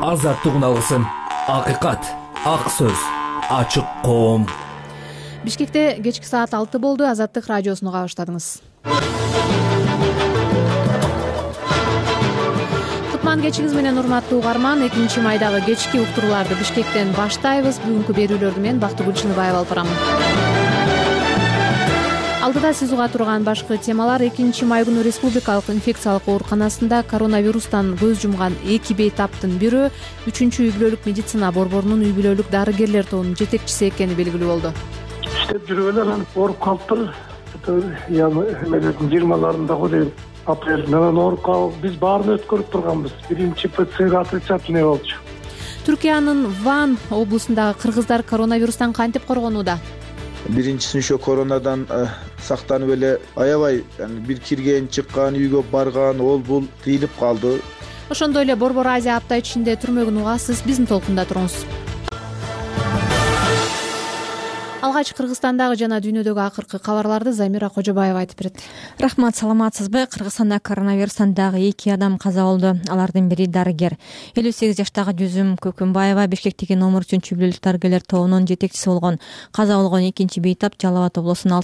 азаттыгын алгысың. Акыйкат, ак сөз, ачык коом. Бишкекте кечки саат 6 болду. Азаттык радиосуну кабыштадыңыз. Кутман кечиңиз менен урматтуу угарман. 2-майдагы кечки уктурууларды Бишкектен баштайбыз. Бүгүнкү берүүлөрдү мен Бактыгүл Чыныбаева алып барам. Алдыда сиз уга турган башкы темалар: 2-май күнү Республикалык инфекциялык ооруканасында коронавирустан көз жумган 2 бейтаптын бирөө 3-үй үй-бүлөлүк медицина борборунун үй бүлөлүк дарыгерлер тобунун жетекчиси экени белгилүү болду. Иштеп жүрүп эле ооруп калыптыр. 20-ларында дейм, апрелден ооруп калып, биз баарын өткөрүп турганбыз. Биринчи ПЦР отрицательный болчу. Түркиянын Ван облусундагы кыргыздар коронавирустан кантип коргонууда? Биринчисинче коронадан сактанып эле аябай, бир кирген, чыккан, үйгө барган, ол бул тыйылып калды. Ошондой эле Борбор Азия апта ичинде түрмөгүн угасыз. Биздин толкунда туруңуз. Алгач Кыргызстандагы жана дүйнөдөгү акыркы кабарларды Замира Кожобаева айтып берет. Рахмат, саламатсызбы? Кыргызстанда коронавирустан дагы 2 адам каза болду. Алардын бири дарыгер. 58 жаштагы Жүзүм Көкүмбаева Бишкектеги номер 3 үй бүлөлүк дарыгерлер тобунун жетекчиси болгон. Каза болгон 2 бейтап Жалал Абад облусунун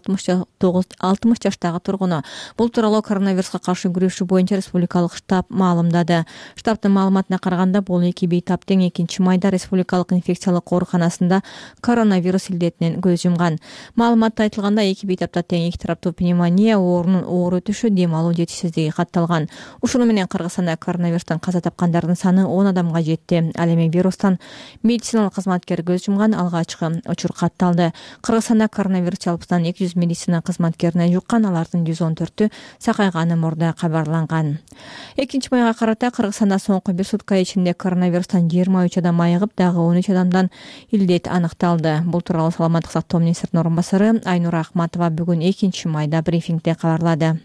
60 жаштагы тургуну. Бул тууралуу коронавируска каршы күрөшүү боюнча республикалык штаб маалымдады. Штабтын маалыматына караганда, бул 2 бейтаптын 2-майда республикалык инфекциялык ооруканасында коронавирус илдетинен көз жумган. Маалыматта айтылгандай, 2 бейтапта тең 2 тараптуу пневмония, оорунун оор өтүшү, дем алуу жетишсиздиги катталган. Ушуну менен Кыргызстанда коронавирустан каза тапкандардын саны 10 адамга жетти. Ал эми вирустан медициналык кызматкер көз жумган алгачкы учур катталды. Кыргызстанда коронавирус жалпысынан 200 медицина кызматкерине жуккан, алардын 114-ü сакайганы мурда кабарланган. 2-майга карата Кыргызстанда соңку бир сутка ичинде коронавирустан 23 адам айыгып, дагы 13 адамдан илдет аныкталды. Бул тууралуу саламаттык сактоо министринин орун басары Айнура Акматова бүгүн 2-майда брифингде кабарлады.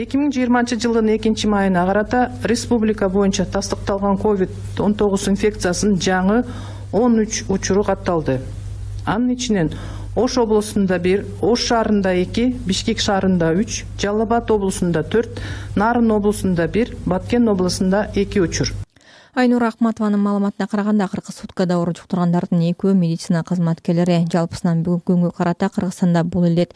2020 жылдын 2-майына карата республика боюнча тастыкталган COVID-19 инфекциясынын жаңы 13 учуру катталды. Анын ичинен Ош облусунда 1, Ош шаарында 2, Бишкек шаарында 3, Жалал Абад облусунда 4, Нарын облусунда 1, Баткен облусунда 2 учур. Айнура Акматованын маалыматына караганда, акыркы суткада оору жуктургандардын 2 медицина кызматкерлери. Жалпысынан бүгүнкү күнгө карата Кыргызстанда бул илдет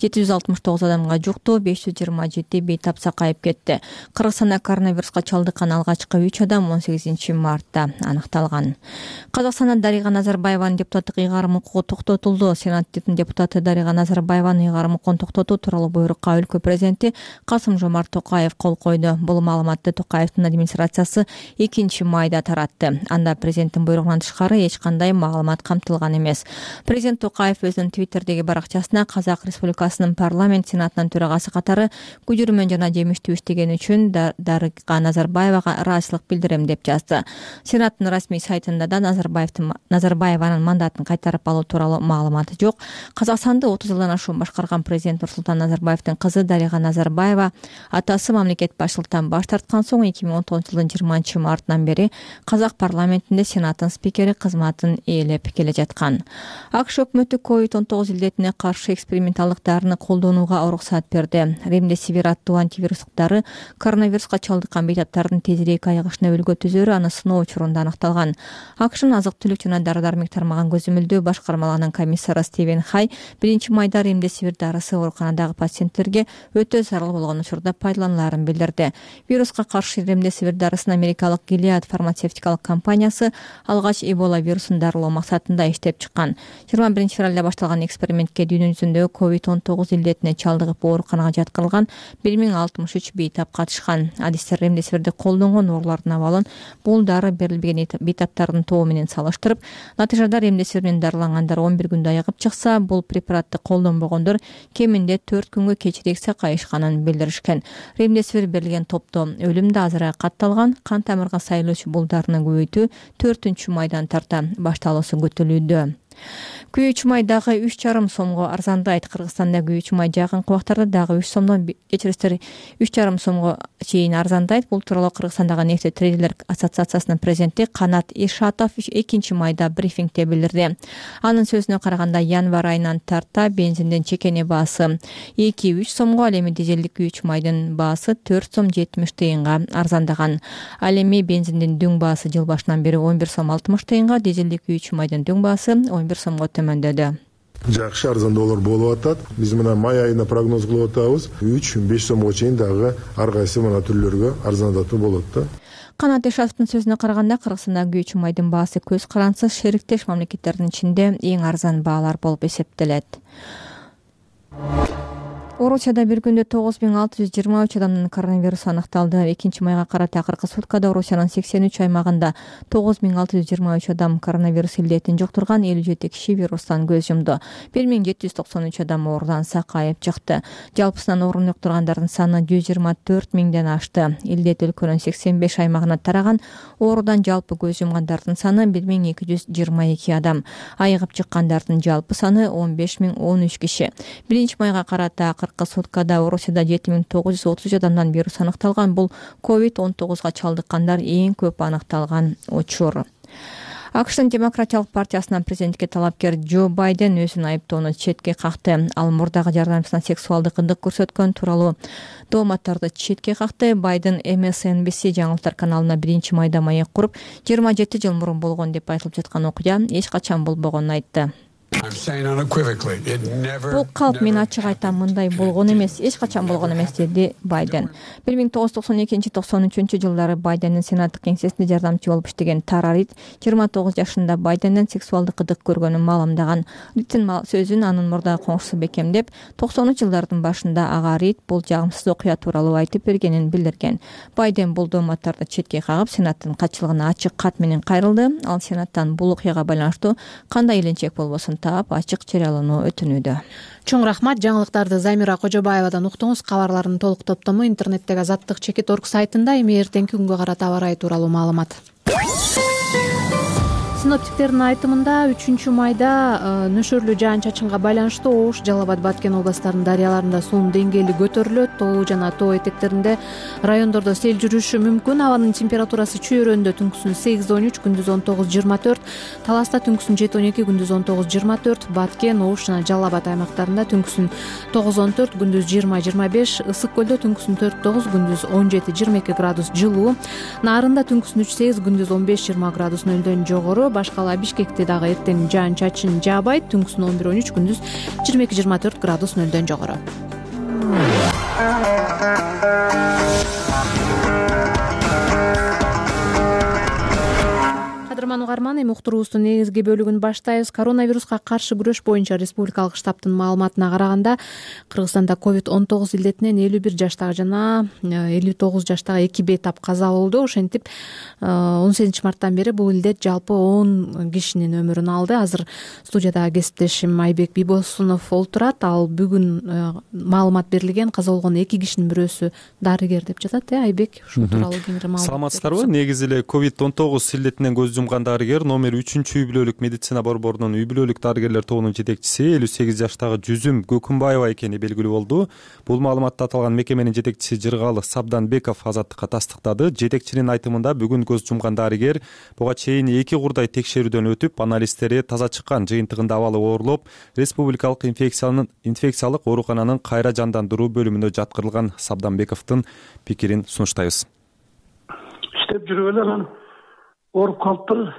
769 адамга жукту, 527 бейтап сакайып кетти. Кыргызстанда коронавируска чалдыккан алгачкы 3 адам 18-мартта аныкталган. Казакстандан Дарига Назарбаеванын депутаттык ыйгарым укугу токтотулду. Сенаттын депутаты Дарига Назарбаеванын ыйгарым укугун токтотуу тууралуу буйрукка өлкө президенти Касым-Жомарт Токаев кол койду. Бул маалыматты Токаевдин администрациясы 2-майда таратты. Анда президенттин буйругунан тышкары эч кандай маалымат камтылган эмес. Президент Токаев өзүнүн Твиттердеги баракчасына Казак Республикасынын парламент сенатынын төрагасы катары күжүрмөн жана жемиштүү иштегени үчүн Дарига Назарбаевага ыраазычылык билдирем деп жазды. Сенаттын расмий сайтында да Назарбаеванын мандатын кайтарып алуу тууралуу маалымат жок. Казакстанды 30 жылдан ашуун башкарган президент Нурсултан Назарбаевдин кызы Дарига Назарбаева атасы мамлекет башчылыктан баш тарткан соң 2019 жылдын 20-мартынан бери Казак парламентинде сенаттын спикери кызматын ээлеп келе жаткан. АКШ өкмөтү COVID-19 илдетине каршы эксперименталдык дарыны колдонууга уруксат берди. Ремдесивир аттуу антивирустук дары коронавируска чалдыккан бейтаптардын тезирээк айыгышына өлгө түзөрү аны сыноо учурунда аныкталган. АКШнын азык-түлүк жана дары-дармек тармагын көзөмөлдөө башкармаларынын комиссары Стивен Хай 1-майда ремдесивир дарысы ооруканадагы пациенттерге өтө зарыл болгон учурда пайдалануларын билдирди. Вируска каршы ремдесивир дарысын америкалык Gilead фармацевтикалык компаниясы алгач Эбола вирусун дарылоо максатында иштеп чыккан. 21 февралда башталган экспериментке дүйнө жүзүндөгү COVID-19 илдетине чалдыгып ооруканага жаткырылган 1063 бейтап катышкан. Адистер ремдесивирди колдонгон оорулардын абалын бул дары берилбеген бейтаптардын тобу менен салыштырып, натыйжада ремдесивир менен дарылангандар 11 күндө айыгып чыкса, бул препаратты колдонбогондор кеминде 4 күнгө кечирээк сакайышканын билдиришкен. Ремдесивир берилген топто өлүм да азыраак катталган. Кан тамырга сайылуучу бул дарыны көбөйтүү 4-майдан тарта башталуусу күтүлүүдө. Күйүүчү май дагы 3,5 сомго арзандайт. Кыргызстанда күйүүчү май жакынкы убактарда дагы 3 сомдон кечиристер 3,5 сомго чейин арзандайт. Бул тууралуу Кыргызстандагы нефть трейдерлер ассоциациясынын президенти Канат Ишатов 2 майда брифингде билдирди. Анын сөзүнө караганда январь айынан тарта бензиндин чекени баасы 2-3 сомго, ал эми дизелдик күйүүчү майдын баасы 4 сом 70 тыйынга арзандаган. Ал эми бензиндин дүң баасы жыл башынан бери 11 сом 60 тыйынга, дизелдик күйүүчү майдын дүң баасы 11 сомго төмөндөдү. Жакшы арзандоолор болуп атат. Биз мына май айына прогноз кылып атабыз. 3-5 сомго чейин дагы ар кайсы мына түрлөргө арзандатуу болот да. Канат Ишатовдун сөзүнө караганда Кыргызстанда күйүүчү майдын баасы көз карансыз шериктеш мамлекеттердин ичинде эң арзан баалар болуп эсептелет. Орусияда бир күндө 9623 адамдын коронавирус аныкталды. 2 майга карата акыркы суткада Орусиянын 83 аймагында 9623 адам коронавирус илдетин жуктурган, 57 киши вирустан көз жумду. 1793 адам оорудан сакайып чыкты. Жалпысынан оорун жуктургандардын саны 124 миңден ашты. Илдет өлкөнүн 85 аймагына тараган, оорудан жалпы көз жумгандардын саны 1222 адам. Айыгып чыккандардын жалпы саны 15013 киши. 1 майга карата суткада Орусияда 7930 адамдан вирус аныкталган. Бул COVID-19 чалдыккандар эң көп аныкталган учур. АКШтын Демократиялык партиясынын президентке талапкер Джо Байден өзүн айыптоону четке какты. Ал мурдагы жардамчысына сексуалдык ындык көрсөткөн тууралуу дооматтарды четке какты. Байден MSNBC жаңылыктар каналына 1 майда маек куруп, 27 жыл мурун болгон деп айтылып жаткан окуя эч качан болбогонун айтты. Бул калп, мен ачык айтам, мындай болгон эмес, эч качан болгон эмес, деди Байден. 1992-93 жылдары Байдендин сенаттык кеңсесинде жардамчы болуп иштеген Тара Рид 29 жашында Байденден сексуалдык ындык көргөнүн маалымдаган. Ридтин сөзүн анын мурдагы коңшусу бекемдеп, 90 жылдардын башында ага Рид бул жагымсыз окуя тууралуу айтып бергенин билдирген. Байден бул дооматтарды четке кагып, сенаттын катчылыгына ачык кат менен кайрылды. Ал сенаттан бул окуяга байланыштуу кандай иленчек болбосун таап ачык жарыялоону өтүнүүдө. Чоң рахмат. Жаңылыктарды Замира Кожобаевадан уктуңуз. Кабарлардын толук топтому интернеттеги Азаттык Чекит.org сайтында. Эми эртеңки күнгө карата аба ырайы тууралуу маалымат. Синоптиктердин айтымында 3 майда нөшөрлүү жаан-чачынга байланыштуу Ош, Жалал Абад, Баткен областарынын дарыяларында суунун деңгээли көтөрүлөт. Тоо жана тоо этектеринде райондордо сел жүрүшү мүмкүн. Абанын температурасы чөйрөндө түнкүсүн 8-13, күндүз 19-24, Таласта түнкүсүн 7-12, күндүз 19-24, Баткен, Ош жана Жалал Абад аймактарында түнкүсүн 9-14, күндүз 20-25, Ысык көлдө түнкүсүн 4-9, күндүз 17-22 градус жылуу, Нарында түнкүсүн 3-8, күндүз 15-20 градус нөлдөн жогору. Башкала Бишкекте дагы эртең жаан-чачын жаабайт, түнкүсүн 11-13, күндүз 22-24 градус нөлдөн жогору. Кадырман угарман, эми уктуруубуздун негизги бөлүгүн баштайбыз. Коронавируска каршы күрөш боюнча республикалык штабтын маалыматына караганда, Кыргызстанда COVID-19 илдетинен 51 жаштагы жана 59 жаштагы 2 бейтап каза болду. Ошентип 18 марттан бери бул илдет жалпы 10 кишинин өмүрүн алды. Азыр студияда кесиптешим Айбек Бибосунов олтурат. Ал бүгүн маалымат берилген каза болгон 2 кишинин бирөөсү дарыгер деп жатат. Айбек, ушул тууралуу кеңири маалымат. Саламатсыздарбы? Негизи эле COVID-19 илдетинен көз жумган дарыгер, номер 3-үй бүлөлүк медицина борборунун үй бүлөлүк дарыгерлер тобунун жетекчиси 58 жаштагы Жүзүм Көкүмбаева экени белгилүү болду. Бул маалыматты аталган мекеменин жетекчиси Жыргалы Сабданбеков Азаттыкка тастыктады. Жетекчинин айтымында бүгүн көз жумган дарыгер буга чейин 2 курдай текшерүүдөн өтүп, анализдери таза чыккан, жыйынтыгында абалы оорлоп, республикалык инфекциялык оорукананын кайра жандандыруу бөлүмүнө жаткырылган. Сабданбековдун пикирин сунуштайбыз. Иштеп жүрүп эле ооруп калыптыр.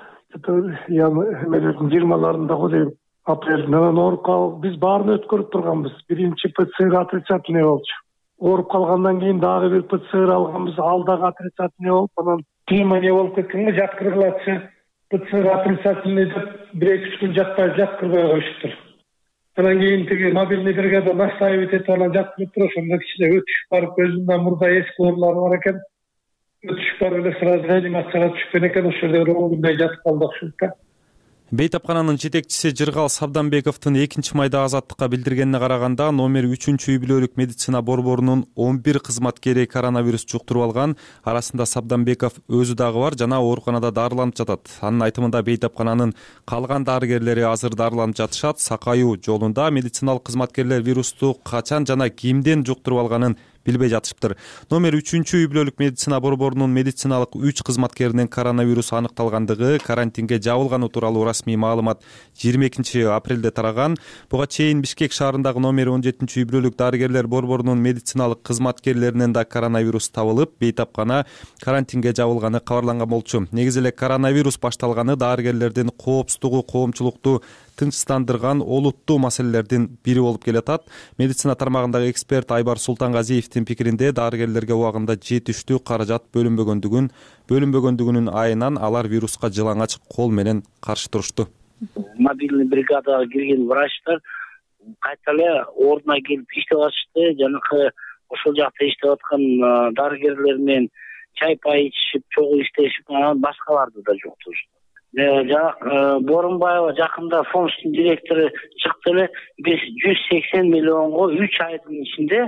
20-ларында дейм, апрелден ооруп калып, биз баарын өткөрүп турганбыз. Биринчи ПЦР отрицательный болчу. Ооруп калгандан кийин дагы бир ПЦР алганбыз, ал дагы отрицательный болуп, анан пневмония болуп кеткенге жаткыргылачы. ПЦР отрицательный деп 1-2 күн жатпай жаткырбай коюштур. Анан кийин тиги мобильный бригада настаивать этип анан жаткырып туруп, ошондо кичине өтүшүп барып, көзүмдө мурда эски оорулар бар экен. Өтүшүп барып эле сразу реанимацияга түшкөн экен, ошол жерде 10 күндөй жатып калдык ушунта. Бейтапкананын жетекчиси Жыргал Сабданбековдун 2 майда Азаттыкка билдиргенине караганда, номер 3 үй бүлөлүк медицина борборунун 11 кызматкери коронавирус жуктуруп алган. Арасында Сабданбеков өзү дагы бар жана ооруканада дарыланып жатат. Анын айтымында бейтапкананын калган дарыгерлери азыр дарыланып жатышат. Сакаюу жолунда медициналык кызматкерлер вирусту качан жана кимден жуктуруп алганын билбей жатышыптыр. Номер 3 үй бүлөлүк медицина борборунун медициналык 3 кызматкеринин коронавирус аныкталгандыгы, карантинге жабылганы тууралуу расмий маалымат 22 апрелде тараган. Буга чейин Бишкек шаарындагы номер 17 үй бүлөлүк дарыгерлер борборунун медициналык кызматкерлеринен да коронавирус табылып, бейтапкана карантинге жабылганы кабарланган болчу. Негизи эле коронавирус башталганы дарыгерлердин коопсуздугу, коомчулукту тынчтандырган олуттуу маселелердин бири болуп келатат. Медицина тармагындагы эксперт Айбар Султангазиевдин пикиринде, дарыгерлерге убагында жетиштүү каражат бөлүнбөгөндүгүнүн айынан алар вируска жылаңач кол менен каршы турушту. Мобильный бригадага кирген врачтар кайта эле ордуна келип иштеп атышты. Жанакы ошол жакта иштеп аткан дарыгерлер менен чай пай ичишип, чогуу иштешип, анан башкаларды да жуктурушты. Боронбаева жакында фонддун директору чыкты эле, биз 180 миллионго 3 айдын ичинде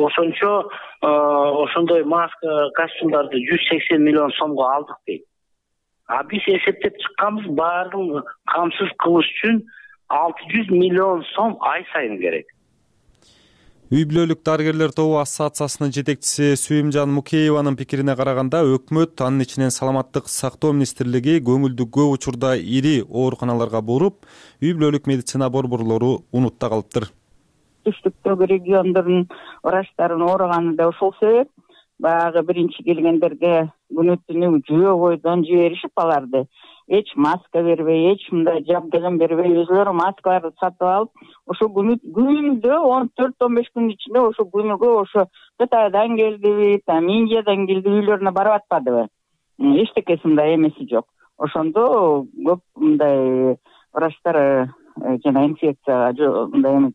ошондой маска, костюмдарды 180 миллион сомго алдык дейт. А биз эсептеп чыкканбыз, баардыгын камсыз кылыш үчүн 600 миллион сом ай сайын керек. Үй бүлөлүк дарыгерлер тобу ассоциациясынын жетекчиси Сүйүмжан Мукееванын пикирине караганда, өкмөт, анын ичинен Саламаттык сактоо министрлиги көңүлдү көп учурда ири ооруканаларга буруп, үй бүлөлүк медицина борборлору унутта калыптыр. Түштүктөгү региондордун врачтарын ооруганы да ошол себеп. Баягы биринчи келгендерге күнү-түнү жөө бойдон жиберишип аларды. Эч маска бербей, эч мындай жабдыгын бербей, өзүлөрү маскаларды сатып алып, ошо күнүдө 14-15 күн ичинде ошо күнүгө ошо Кытайдан келдиби, Индиядан келди, үйлөрүнө барып атпадыбы? Эчтекеси мындай эмеси жок. Ошондо көп мындай врачтар жана инфекцияны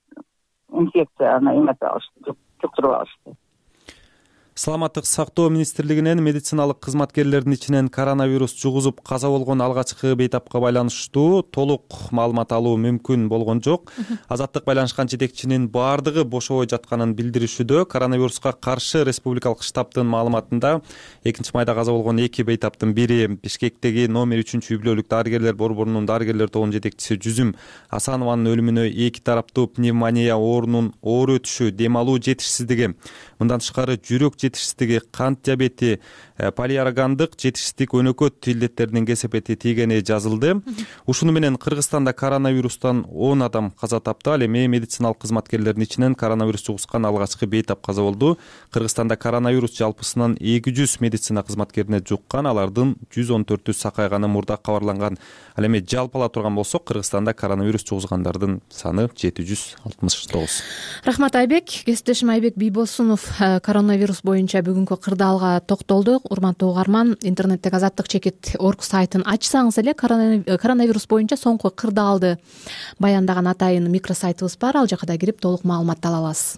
жуктуруп алышты. Саламаттык сактоо министрлигинен медициналык кызматкерлердин ичинен коронавирус жугузуп каза болгон алгачкы бейтапка байланыштуу толук маалымат алуу мүмкүн болгон жок. Азаттык байланышкан жетекчинин баардыгы бошобой жатканын билдиришүүдө. Коронавируска каршы республикалык штабтын маалыматында 2-майда каза болгон 2 бейтаптын бири Бишкектеги номер 3 үй бүлөлүк дарыгерлер борборунун дарыгерлер тобунун жетекчиси Жүзүм Асанованын өлүмүнө 2 тараптуу пневмония оорунун оор өтүшү, дем алуу жетишсиздиги, мындан тышкары жүрөк жетишсиздиги, кант диабети, полиоргандык жетишсиздик, өнөкөт илдеттеринин кесепети тийгени жазылды. Ушуну менен Кыргызстанда коронавирустан 10 адам каза тапты. Ал эми медициналык кызматкерлердин ичинен коронавирус жугузган алгачкы бейтап каза болду. Кыргызстанда коронавирус жалпысынан 200 медицина кызматкерине жуккан, алардын 114-ü сакайганы мурда кабарланган. Ал эми жалпылап турган болсок, Кыргызстанда коронавирус жугузгандардын саны 769. Рахмат Айбек. Кесиптешим Айбек Бийбосунов коронавирус боюнча бүгүнкү кырдаалга токтолду. Урматтуу угарман, интернеттеги Азаттык чекит орг сайтын ачсаңыз эле коронавирус боюнча соңку кырдаалды баяндаган атайын микросайтыбыз бар. Ал жака да кирип толук маалыматты ала аласыз.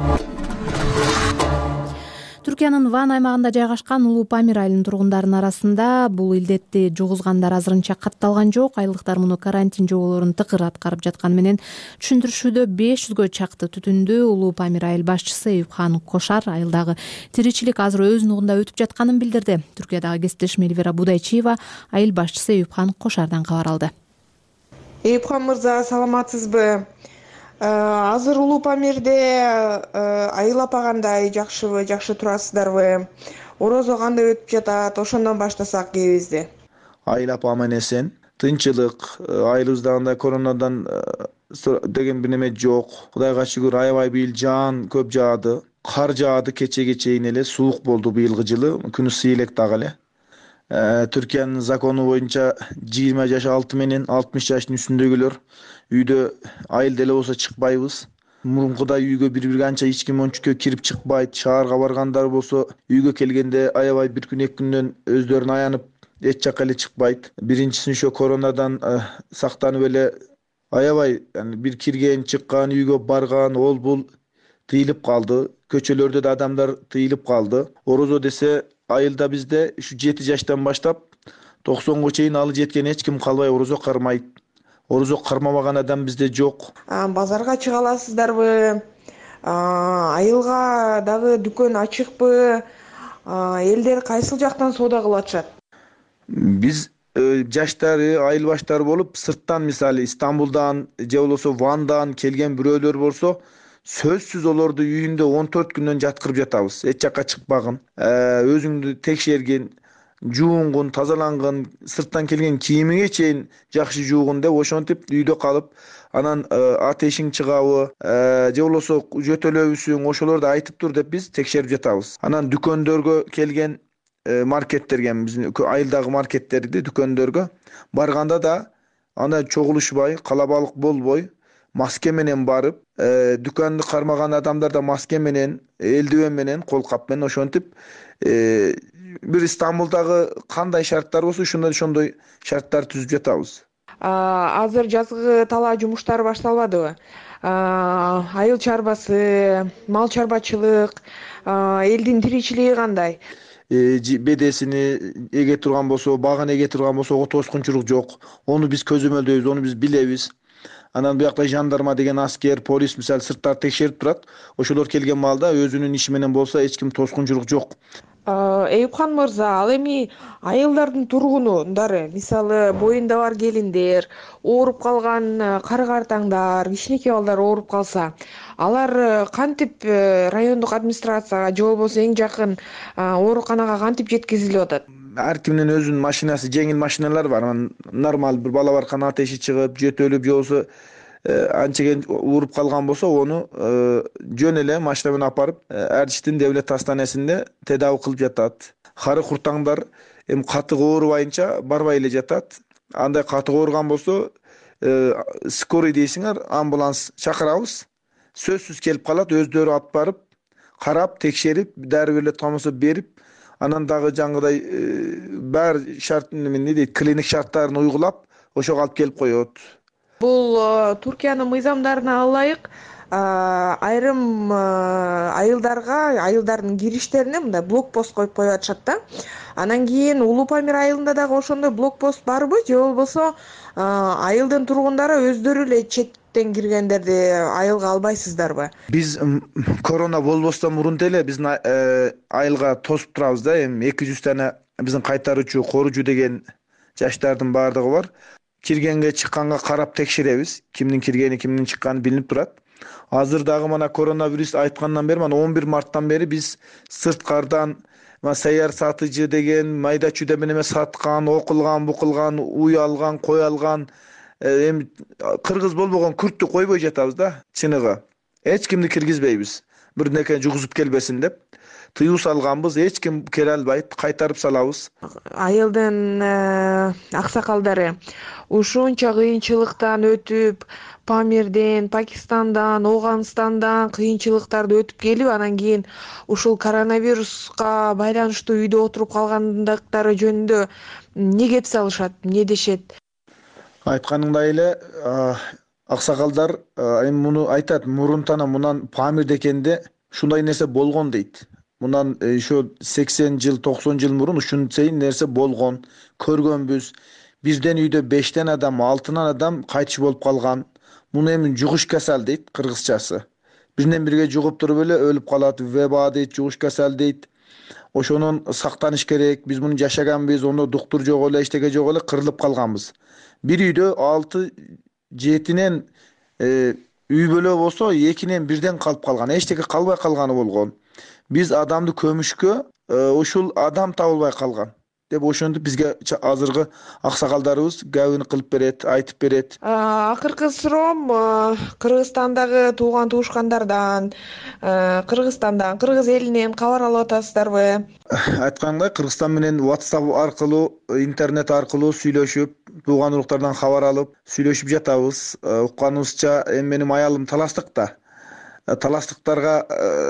Түркиянын Ван аймагында жайгашкан Улуу Памир айылынын тургундарынын арасында бул илдетти жугузгандар азырынча катталган жок. Айылдыктар муну карантин жоболорун тыкыр аткарып жатканы менен түшүндүрүшүүдө. 500гө чакты түтүндү. Улуу Памир айыл башчысы Эюпхан Кошар айылдагы тиричилик азыр өз нугунда өтүп жатканын билдирди. Түркиядагы кесиптешим Эльвира Будайчиева айыл башчысы Эюпхан Кошардан кабар алды. Эюпхан мырза, саламатсызбы? Азыр Улуу Памирде айыл апагандай жакшыбы, жакшы турасыздарбы? Орозо кандай өтүп жатат? Ошондон баштасак кебизди. Айыл апа аман эсен, тынчылык, айылыбызда андай коронадан деген бир неме жок. Кудайга шүгүр, аябай быйыл жаан көп жаады. Кар жаады, кечеге чейин эле суук болду быйылгы жылы. Күнү ысый элек дагы эле. Түркиянын закону боюнча 20 жаш алты менен 60 жаштын үстүндөгүлөр үйдө айылда эле болсо чыкпайбыз. Мурункудай үйгө бири-бири анча эч ким ончукка кирип чыкпайт. Шаарга баргандар болсо үйгө келгенде аябай бир күн 2 күндөн өздөрүн аянып эч жакка эле чыкпайт. Биринчиси ошо коронадан сактанып эле аябай бир кирген, чыккан, үйгө барган, ол бул тыйылып калды. Көчөлөрдө да адамдар тыйылып калды. Орозо десе айылда бизде ушу 7 жаштан баштап 90га чейин алы жеткен эч ким калбай орозо кармайт. орозо кармабаган адам бизде жок. Базарга чыга аласыздарбы? Айылга дагы дүкөн ачыкпы? Элдер кайсыл жактан соода кылып атышат? Биз жаштары, айыл баштары болуп, сырттан мисалы Стамбулдан же болбосо Вандан келген бирөөлөр болсо, сөзсүз олорду үйүндө 14 күндөн жаткырып жатабыз. Эч жакка чыкпагын, өзүңдү текшергин, жуунгун, тазалангын, сырттан келген кийимиңе чейин жакшы жуугун деп ошентип үйдө калып, анан атешиң чыгабы, же болбосо жөтөлөбүсүң, ошолорду айтып тур деп биз текшерип жатабыз. Анан дүкөндөргө келген маркеттерге, биздин айылдагы маркеттерди дүкөндөргө барганда да анда чогулушпай, калабалык болбой, маска менен барып, дүкөндү кармаган адамдар да маска менен, элдивен менен, кол кап менен ошентип бир Стамбулдагы кандай шарттар болсо ошондой шарттар түзүп жатабыз. Азыр жазгы талаа жумуштары башталбадыбы? Айыл чарбасы, мал чарбачылык, элдин тиричилиги кандай? Бедесини эге турган болсо, багын эге турган болсо, ого тоскунчулук жок. Ону биз көзөмөлдөйбүз, ону биз билебиз. Анан буякта жандарма деген аскер, полис мисалы сырттар текшерип турат. Ошолор келген маалда өзүнүн иши менен болсо, эч ким тоскунчулук жок. Эйипхан мырза, ал эми айылдардын тургундары, мисалы боюнда бар келиндер, ооруп калган кары-картаңдар, кичинекей балдар ооруп калса, алар кантип райондук администрацияга же болбосо эң жакын ооруканага кантип жеткизилип атат? Ар кимдин өзүнүн машинасы, жеңил машиналар бар. Анан нормал бир бала баркан атеши чыгып, жөтөлүп же болбосо анчеген ууруп калган болсо, ону жөн эле машина менен апарып, Эрчиштин девлет астанасында тедавий кылып жатат. Кары куртаңдар эми катык оорубайынча барбай эле жатат. Андай катык ооруган болсо, скорый дейсиңер, амбуланс чакырабыз. Сөзсүз келип калат, өздөрү алып барып, карап, текшерип, дарыгерлер тамасы берип, анан дагы жаңгыдай бар шарт эмне дейт, клиник шарттарын уйгулап, ошого алып келип коет. Бул Туркиянын мыйзамдарына ылайык айрым айылдарга, айылдардын кириштерине мындай блокпост коюп атышат да. Анан кийин Улуу Памир айылында дагы ошондой блокпост барбы, же болбосо айылдын тургундары өздөрү эле четтен киргендерди айылга албайсыздарбы? Биз корона болбостон мурун деле биздин айылга тосуп турабыз да. Эми 200 тана биздин кайтаруучу, коручу деген жаштардын баардыгы бар. Киргенге чыкканга карап текшеребиз. Кимдин киргени, кимдин чыкканы билинип турат. Азыр дагы мана коронавирус айткандан бери, мана 11 марттан бери биз сырткардан саяр сатыжы деген, майда чүйдө менен саткан, окулган, букулган, уй алган, кой алган, эми кыргыз болбогон күрттү койбой жатабыз да, чыныгы. Эч кимди киргизбейбиз. Бир неке жугузуп келбесин деп. Тыюу салганбыз, эч ким келе албайт, кайтарып салабыз. Айылдын аксакалдары ушунча кыйынчылыктан өтүп, Памирден, Пакистандан, Ооганстандан кыйынчылыктарды өтүп келип, анан кийин ушул коронавируска байланыштуу үйдө отуруп калгандыктары жөнүндө эмне кеп салышат, эмне дешет? Айтканыңдай эле аксакалдар эми муну айтат, мурунтана мунан Памирде экенде ушундай нерсе болгон дейт. Мунан ошо 80 жыл, 90 жыл мурун ушунчай нерсе болгон, көргөнбүз. Бирден үйдө 5тен адам, 6тан адам кайтыш болуп калган. Муну эми жугуш касал дейт кыргызчасы. Биринен бирге жугуп туруп эле өлүп калат, веба дейт, жугуш касал дейт. Ошонун сактаныш керек. Биз муну жашаганбыз, ону доктор жок эле, эчтеке жок эле кырылып калганбыз. Бир үйдө 6-7нен үй бөлө болсо, 2нен бирден калып калган, эчтеке калбай калганы болгон. Биз адамды көмүшкө ушул адам табылбай калган деп ошентип бизге азыркы аксакалдарыбыз гәүн кылып берет, айтып берет. Акыркы суроом Кыргызстандагы тууган туушкандардан, Кыргызстандан, кыргыз элинен кабар алып атасыздарбы? Айткандай, Кыргызстан менен WhatsApp аркылуу, интернет аркылуу сүйлөшүп, тууган уруктардан кабар алып, сүйлөшүп жатабыз. Укканыбызча, эми менин аялым таластыкта. Таластыктарга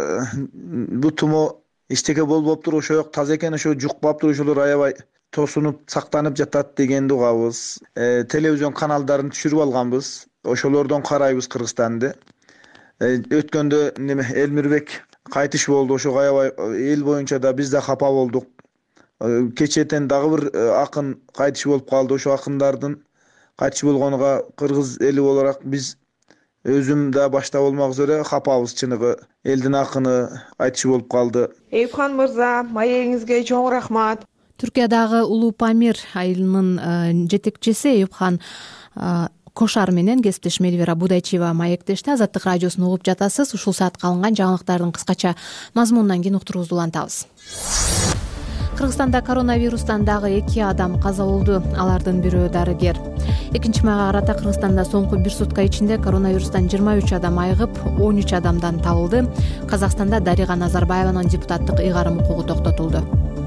бу тумо эчтеке болбоптур, ошо жок таза экен, ошо жукпаптыр, ошолор аябай тосунуп, сактанып жатат дегенди угабыз. Телевизион каналдарын түшүрүп алганбыз. Ошолордон карайбыз Кыргызстанды. Өткөндө неме Элмирбек кайтыш болду, ошо аябай эл боюнча да биз да капа болдук. Кечетен дагы бир акын кайтыш болуп калды. Ошо акындардын кайтыш болгонуга кыргыз эли olarak биз өзүм да башта болмок üzere капабыз. Чыныгы элдин акыны айтышы болуп калды. Эйюпхан мырза, маегиңизге чоң рахмат. Түркиядагы Улуу Памир айылынын жетекчиси Эйюпхан Кошар менен кесиптешим Эльвира Будайчиева маектешти. Азаттык радиосун угуп жатасыз. Ушул саатка алынган жаңылыктардын кыскача мазмунунан кийин уктуруубузду улантабыз. Кыргызстанда коронавирустан дагы 2 адам каза болду. Алардын бирөө дарыгер. 2-майга карата Кыргызстанда соңку 1 сутка ичинде коронавирустан 23 адам айыгып, 13 адамдан табылды. Казакстанда Дарига Назарбаеванын депутаттык ыйгарым укугу токтотулду.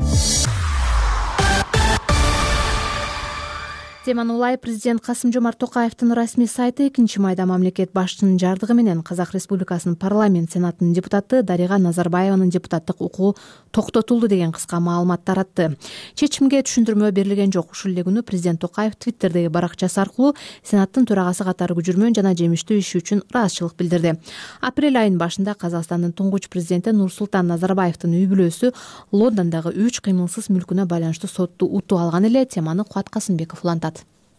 Теманы улай президент Касым-Жомарт Токаевдин расмий сайты 2-майда мамлекет башчынын жардыгы менен Казак Республикасынын парламент сенатынын депутаты Дарига Назарбаеванын депутаттык укугу токтотулду деген кыска маалымат таратты. Чечимге түшүндүрмө берилген жок. Ушул эле күнү президент Токаев Твиттердеги баракчасы аркылуу сенаттын төрагасы катары күжүрмөн жана жемиштүү иши үчүн ыраазычылык билдирди. Апрель айынын башында Казакстандын туңгуч президенти Нурсултан Назарбаевдин үй бүлөсү Лондондогу 3 кыймылсыз мүлкүнө байланыштуу сотту утуп алган эле. Теманы Кубат Касымбеков улантат.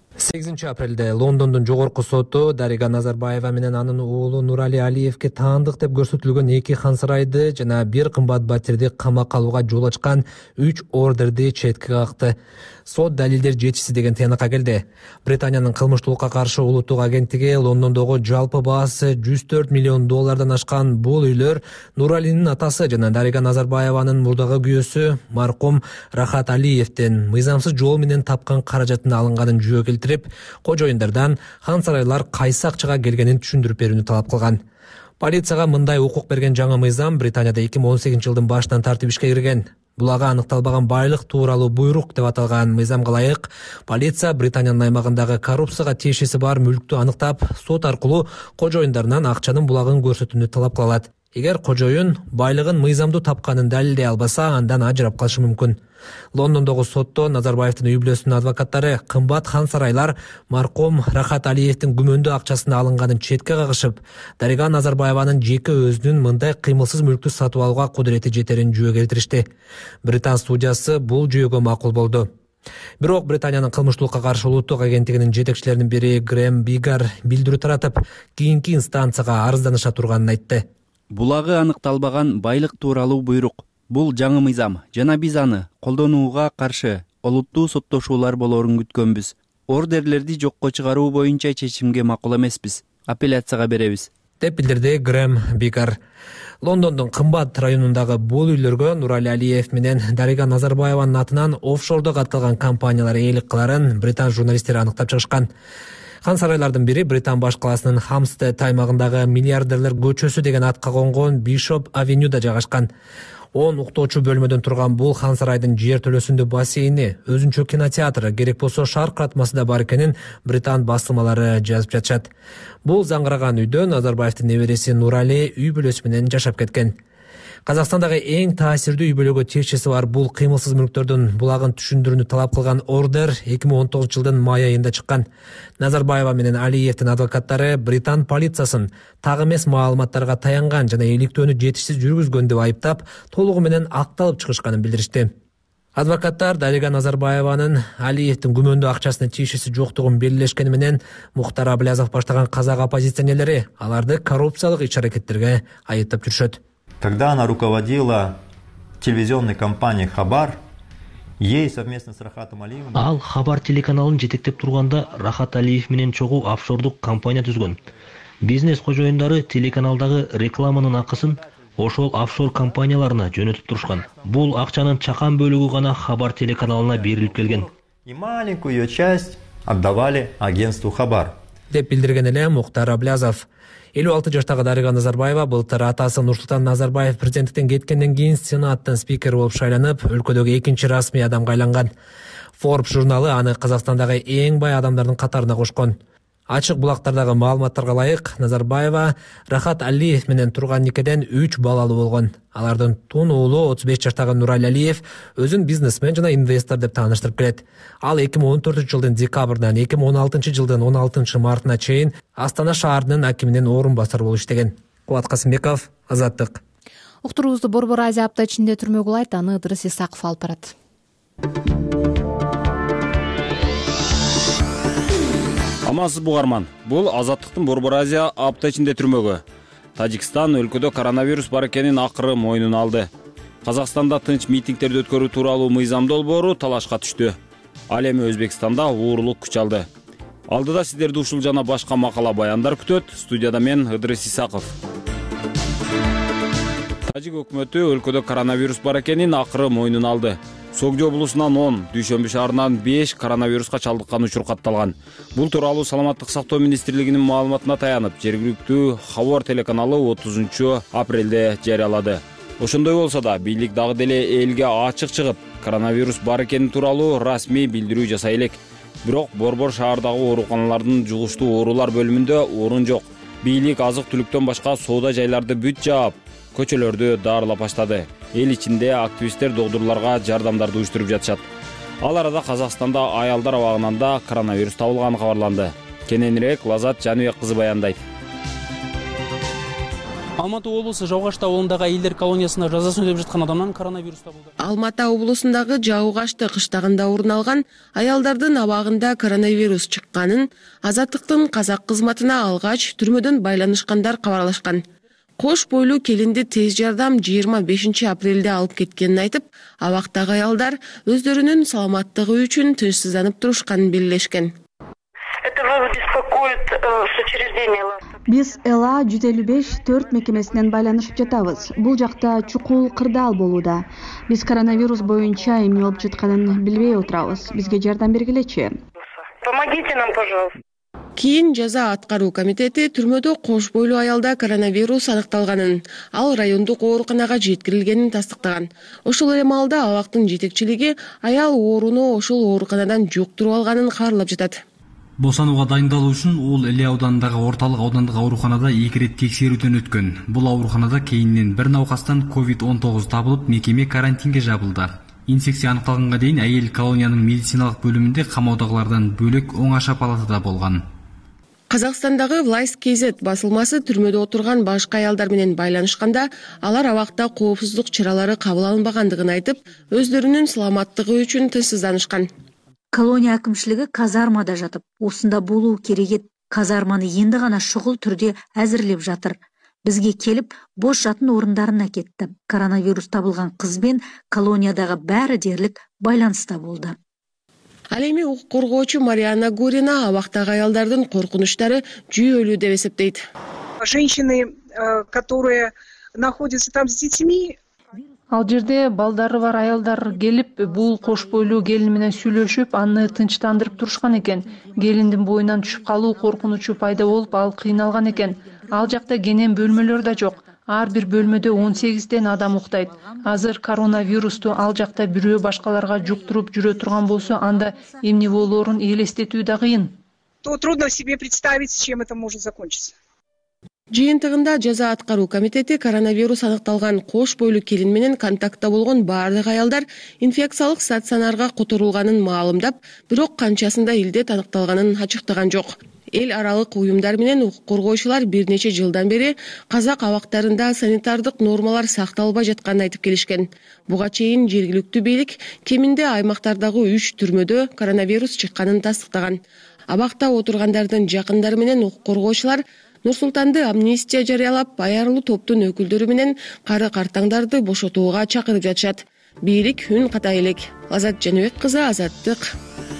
8 апрелде Лондондун жогорку соту Дарига Назарбаева менен анын уулу Нурали Алиевге таандык деп көрсөтүлгөн 2 хан сарайды жана 1 кымбат батирди камакка алууга жол ачкан 3 ордерди четке какты. Сот далилдер жетишсиз деген тыянакка келди. Британиянын кылмыштуулукка каршы улуттук агенттиги Лондондогу жалпы баасы $104 миллион ашкан бул үйлөр Нуралинин атасы жана Дарига Назарбаеванын мурдагы күйөөсү маркум Рахат Алиевдин мыйзамсыз жол менен тапкан каражатын алынганын жүйө келтирип, кожоюндардан хан сарайлар кайсы акчага келгенин түшүндүрүп берүүнү талап кылган. Полицияга мындай укук берген жаңы мыйзам Британияда 2018 жылдын башынан тартып ишке кирген. Булага аныкталбаган байлык тууралуу буйрук деп аталган мыйзамга ылайык полиция Британиянын аймагындагы коррупцияга тиешеси бар мүлктү аныктап, сот аркылуу кожоюндарынан акчанын булагын көрсөтүүнү талап кылат. Эгер кожоюн байлыгын мыйзамдуу тапканын далилдей албаса, андан ажырап калышы мүмкүн. Лондондогу сотто Назарбаевдин үй бүлөсүнүн адвокаттары кымбат хан сарайлар маркум Рахат Алиевдин күмөндүү акчасына алынганын четке кагышып, Дарига Назарбаеванын жеке өзүнүн мындай кыймылсыз мүлктү сатып алууга кудурети жетерин жүйө келтиришти. Британ судьясы бул жүйөгө макул болду. Бирок Британиянын кылмыштуулукка каршы улуттук агенттигинин жетекчилеринин бири Грэм Бигар билдирүү таратып, кийинки инстанцияга арызданыша турганын айтты. Булагы аныкталбаган байлык тууралуу буйрук. Бул жаңы мыйзам жана биз аны колдонууга каршы олуттуу соттошуулар болоорун күткөнбүз. Ордерлерди жокко чыгаруу боюнча чечимге макул эмеспиз. Апелляцияга беребиз, деп билдирди Грэм Бигар. Лондондун кымбат районундагы бул үйлөргө Нурали Алиев менен Дарига Назарбаеванын атынан офшордо катталган компаниялар ээлик кыларын британ журналисттери аныктап чыгышкан. Хан сарайлардын бири Британ баш каласынын Хамстед аймагындагы миллиардерлер көчөсү деген атка конгон Бишоп Авенюда жайгашкан. 10 уктоочу бөлмөдөн турган бул хан сарайдын жер төлөсүндө бассейни, өзүнчө кинотеатры, керек болсо шаар кыратмасы да бар экенин Британ басылмалары жазып жатышат. Бул заңгыраган үйдө Назарбаевдин небереси Нурали үй бүлөсү менен жашап кеткен. Казакстандагы эң таасирдүү үй бүлөгө тиешеси бар бул кыймылсыз мүлктөрдүн булагын түшүндүрүүнү талап кылган ордер 2019 жылдын май айында чыккан. Назарбаева менен Алиевдин адвокаттары Британ полициясын так эмес маалыматтарга таянган жана иликтөөнү жетишсиз жүргүзгөн деп айыптап, толугу менен акталып чыгышканын билдиришти. Адвокаттар Дарига Назарбаеванын Алиевдин күмөндүү акчасына тиешеси жоктугун белгилешкени менен Мухтар Аблязов баштаган казак оппозиционерлери аларды коррупциялык иш-аракеттерге айыптап жүрүшөт. Когда она руководила телевизионной компанией «Хабар», ей совместно с Рахатом Алиевым... Ал «Хабар» телеканалын жетектеп турганда Рахат Алиев менен чогуу офшордук компания түзгөн. Бизнес кожоюндары телеканалдагы рекламанын акысын ошол офшор компанияларына жөнөтүп турушкан. Бул акчанын чакан бөлүгү гана «Хабар» телеканалына берилип келген. И маленькую ее часть отдавали агентству «Хабар». Деп билдирген эле Мухтар Аблязов. 56 жаштагы Дарига Назарбаева былтыр атасы Нурсултан Назарбаев президенттиктен кеткенден кийин Сенаттын спикери болуп шайланып, өлкөдөгү экинчи расмий адамга айланган. Forbes журналы аны Казакстандагы эң бай адамдардын катарына кошкон. Ачык булактардагы маалыматтарга ылайык, Назарбаева Рахат Алиев менен турган никеден 3 балалуу болгон. Алардын тун уулу 35 жаштагы Нурали Алиев өзүн бизнесмен жана инвестор деп тааныштырып келет. Ал 2014 жылдын декабрынан 2016 жылдын 16 мартына чейин Астана шаарынын акиминин орун басары болуп иштеген. Кубат Касымбеков, Азаттык. Уктуруубузду Борбор Азия апта ичинде түрмөгө улайт, аны Ыдырыс Исаков алып барат. Амансыз бугарман. Бул Азаттыктын Борбор Азия апта ичинде түрмөгү. Тажикстан өлкөдө коронавирус бар экенин акыры мойнуна алды. Казакстанда тынч митингдерди өткөрүү тууралуу мыйзам долбоору талашка түштү. Ал эми Өзбекстанда уурулук күч алды. Алдыда сиздерди ушул жана башка макала баяндар күтөт. Студияда мен Ыдрис Исаков. Тажик өкмөтү өлкөдө коронавирус бар экенин акыры мойнуна алды. Согдо облусунан 10, Дүйшөмбү шаарынан 5 коронавируска чалдыккан учур катталган. Бул тууралуу Саламаттык сактоо министрлигинин маалыматына таянып, жергиликтүү Хабар телеканалы 30 апрелде жарыялады. Ошондой болсо да, бийлик дагы деле элге ачык чыгып, коронавирус бар экени тууралуу расмий билдирүү жасай элек. Бирок Борбор шаардагы ооруканалардын жугуштуу оорулар бөлүмүндө орун жок. Бийлик азык-түлүктөн башка соода жайларды бүт жаап, көчөлөрдү даарылап баштады. Эл ичинде активисттер докторлорго жардамдарды уюштуруп жатышат. Ал арада Казакстанда аялдар абагынан да коронавирус табылганы кабарланды. Кененирээк Лазат Жаныбек кызы баяндайт. Алматы облысы Жаугашты ауылындагы әйелдер колониясында жазасын өтөп жаткан адамдан коронавирус табылды. Алматы облусундагы Жаугашты кыштагында орун алган аялдардын абагында коронавирус чыкканын Азаттыктын казак кызматына алгач түрмөдөн байланышкандар кабарлашкан. Кош бойлуу келинди тез жардам 25 апрелде алып кеткенин айтып, абактагы аялдар өздөрүнүн саламаттыгы үчүн тынчсызданып турушканын белгилешкен. Биз ЭЛА 155-4 мекемесинен байланышып жатабыз. Бул жакта чукул кырдаал болууда. Биз коронавирус боюнча эмне болуп жатканын билбей отурабыз. Бизге жардам бергилечи. Помогите нам, пожалуйста. Кийин жаза аткаруу комитети түрмөдө кош бойлуу аялда коронавирус аныкталганын, ал райондук ооруканага жеткирилгенин тастыктаган. Ошол эле маалда абактын жетекчилиги аял ооруну ошол ооруканадан жуктуруп алганын кабарлап жатат. Босанууга дайындалуу үчүн ол Эле аудандагы орталык аудандык ооруканада 2 рет текшерүүдөн өткөн. Бул ооруканада кейинен бир науқастан COVID-19 табылып, мекеме карантинге жабылды. Инфекция аныкталганга дейин айыл колониянын медициналык бөлүмүндө камаудагылардан бөлөк оңаша палатада болгон. Казакстандагы Власть KZ басылмасы түрмөдө отурган башка аялдар менен байланышканда, алар абакта коопсуздук чаралары кабыл алынбагандыгын айтып, өздөрүнүн саламаттыгы үчүн тынчсызданышкан. Колония акимчилиги казармада жатып, усунда болуу керек казарманы энди гана шугул түрдө азырлеп жатыр. Бизге келип, бош жатын орундарына кетти. Коронавирус табылган кыз бен колониядагы баары дерлик байланыста болду. Ал эми укук коргоочу Мариана Гурина абактагы аялдардын коркунучтары жүйөлүү деп эсептейт. Женщины, которые находятся там с детьми, ал жерде балдары бар аялдар келип, бул кош бойлуу келин менен сүйлөшүп, аны тынчтандырып турушкан экен. Келиндин боюнан түшүп калуу коркунучу пайда болуп, ал кыйналган экен. Ал жакта кенен бөлмөлөр да жок. Ар бир бөлмөдө 18 адам уктайт. Азыр коронавирусту ал жакта бирөө башкаларга жуктуруп жүрө турган болсо, анда эмне болоорун элестетүү да кыйын. То трудно себе представить, с чем это может закончиться. Жыйынтыгында жаза аткаруу комитети коронавирус аныкталган кош бойлуу келин менен контактта болгон баардык аялдар инфекциялык стационарга которулганын маалымдап, бирок канчасында илдет аныкталганын ачыктаган жок. Эл аралык уюмдар менен укук коргоочулар бир нече жылдан бери казак абактарында санитардык нормалар сакталбай жатканын айтып келишкен. Буга чейин жергиликтүү бийлик кеминде аймактардагы 3 түрмөдө коронавирус чыкканын тастыктаган. Абакта отургандардын жакындары менен укук коргоочулар Нур-Султанды амнистия жарыялап, аярлуу топтун өкүлдөрү менен кары картаңдарды бошотууга чакырып жатышат. Бийлик үн ката элек. Лазат Жаныбек кызы, Азаттык.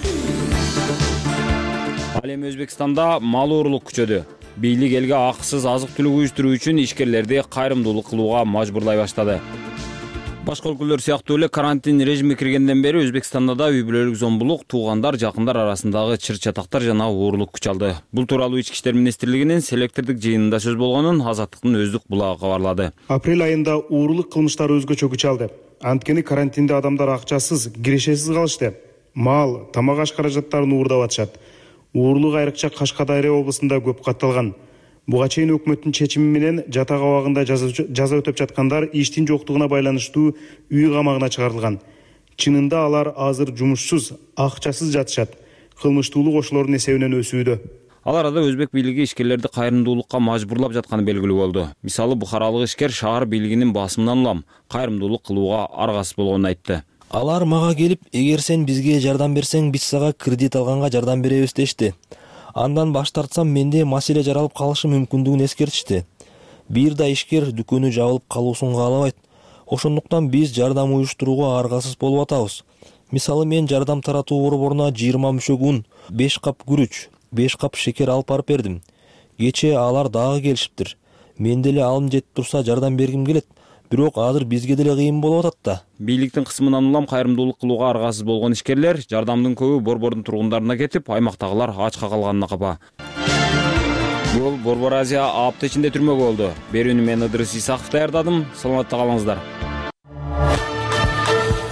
Ал эми Өзбекстанда мал оорулук күчөдү. Бийлик элге акысыз азык-түлүк уюштуруу үчүн ишкерлерди кайрымдуулук кылууга мажбурлай баштады. Башка өлкөлөр сыяктуу эле карантин режиме киргенден бери Өзбекстанда да үй бүлөлүк зомбулук, туугандар, жакындар арасындагы чыр-чатактар жана оорулук күч алды. Бул тууралуу Ички иштер министрлигинин селектордук жыйынында сөз болгонун Азаттыктын өздүк булагы кабарлады. Апрель айында оорулук кылмыштары өзгөчө күч алды. Анткени карантинде адамдар акчасыз, кирешесиз калышты. Мал, тамак аш каражаттарын уурдап атышат. Оорулук айрыкча Кашкадария облусунда көп катталган. Буга чейин өкмөттүн чечими менен жатак абагында жаза өтөп жаткандар иштин жоктугуна байланыштуу үй камагына чыгарылган. Чынында алар азыр жумушсуз, акчасыз жатышат. Кылмыштуулук ошолордун эсебинен өсүүдө. Ал арада өзбек бийлиги ишкерлерди кайрымдуулукка мажбурлап жатканы белгилүү болду. Мисалы, бухаралык ишкер шаар бийлигинин басымынан улам кайрымдуулук кылууга аргасыз болгонун айтты. Алар мага келип, эгер сен бизге жардам берсең, биз сага кредит алганга жардам беребиз дешти. Андан баш тартсам менде маселе жаралып калышы мүмкүндүгүн эскертишти. Бир да ишкер дүкөнү жабылып калуусун каалабайт. Ошондуктан биз жардам уюштурууга аргасыз болуп атабыз. Мисалы мен жардам таратуу борборуна 20 мүчөк ун, 5 кап күрүч, 5 кап шекер алып барып бердим. Кечээ алар дагы келишиптир. Мен деле алым жетип турса жардам бергим келет. Бирок азыр бизге деле кыйын болуп атат да. Бийликтин кысымынан улам кайрымдуулук кылууга аргасыз болгон ишкерлер жардамдын көбү борбордун тургундарына кетип, аймактагылар ачка калганына капа. Бул Борбор Азия апта ичинде түрмөгө болду. Берүүнү мен Ыдырыс Исаков даярдадым. Саламатта калыңыздар.